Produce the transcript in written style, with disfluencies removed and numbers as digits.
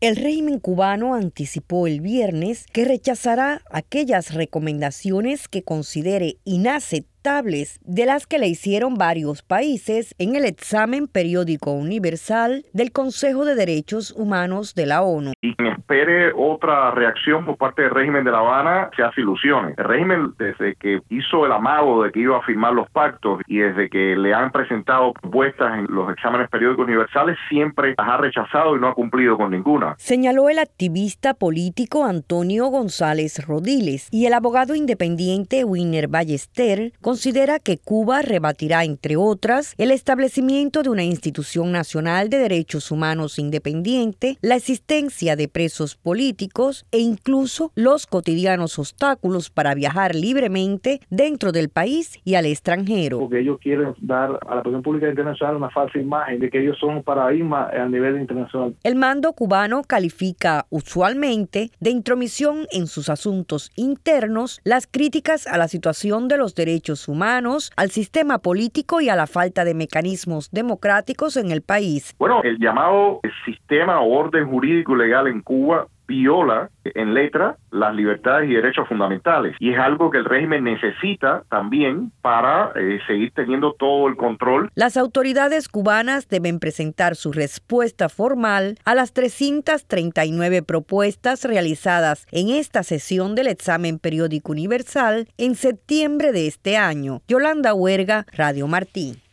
El régimen cubano anticipó el viernes que rechazará aquellas recomendaciones que considere inaceptables de las que le hicieron varios países en el examen periódico universal del Consejo de Derechos Humanos de la ONU. Y quien espere otra reacción por parte del régimen de La Habana se hace ilusiones. El régimen, desde que hizo el amago de que iba a firmar los pactos y desde que le han presentado propuestas en los exámenes periódicos universales, siempre las ha rechazado y no ha cumplido con ninguna. Señaló el activista político Antonio González Rodiles, y el abogado independiente Winer Ballester considera que Cuba rebatirá, entre otras, el establecimiento de una institución nacional de derechos humanos independiente, la existencia de presos políticos e incluso los cotidianos obstáculos para viajar libremente dentro del país y al extranjero. Porque ellos quieren dar a la opinión pública internacional una falsa imagen de que ellos son un paradigma a nivel internacional. El mando cubano califica usualmente de intromisión en sus asuntos internos las críticas a la situación de los derechos humanos, al sistema político y a la falta de mecanismos democráticos en el país. Bueno, el llamado sistema o orden jurídico legal en Cuba viola en letra las libertades y derechos fundamentales, y es algo que el régimen necesita también para seguir teniendo todo el control. Las autoridades cubanas deben presentar su respuesta formal a las 339 propuestas realizadas en esta sesión del examen periódico universal en septiembre de este año. Yolanda Huerga, Radio Martí.